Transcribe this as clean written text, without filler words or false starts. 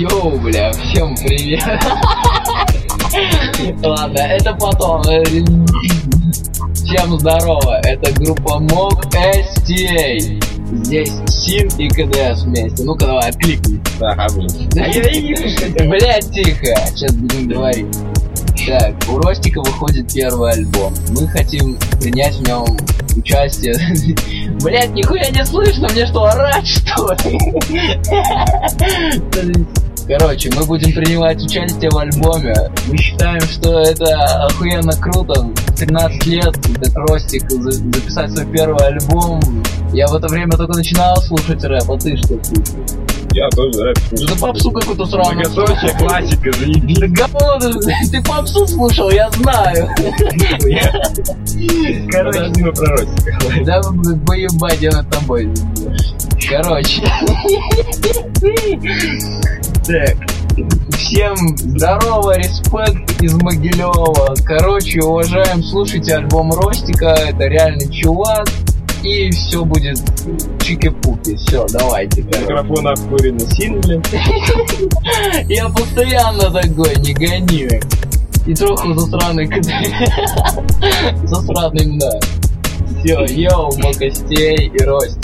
Йоу, бля, всем привет. Ладно, это потом. Всем здорово, это группа Mock STA. Здесь Син и КДС вместе. Ну-ка давай, откликни. Блять, тихо, сейчас будем говорить. Так, у Ростика выходит первый альбом. Мы хотим принять в нем участие. Блять, нихуя не слышно, мне что, орать, что ли? Короче, мы будем принимать участие в альбоме. Мы считаем, что это охуенно круто. 13 лет, как Ростик, записать свой первый альбом. Я в это время только начинал слушать рэп, а ты что слушаешь? Я тоже рэп слушаю. Да попсу какую-то сраную. Многоточие, классика, заебись. Да говно, ты попсу слушал, я знаю. Короче, мы про Ростика. Да поебать, я над тобой. Короче. Так. Всем здорово, респект из Могилева. Короче, уважаем, слушайте альбом Ростика, это реальный чувак. И все будет чики-пуки. Все, давайте. Микрофон обкуренный Син, блин. Я постоянно такой, не гони. И троху засраный КД. Засраный, да. Все, йоу, Mock STA и Ростик.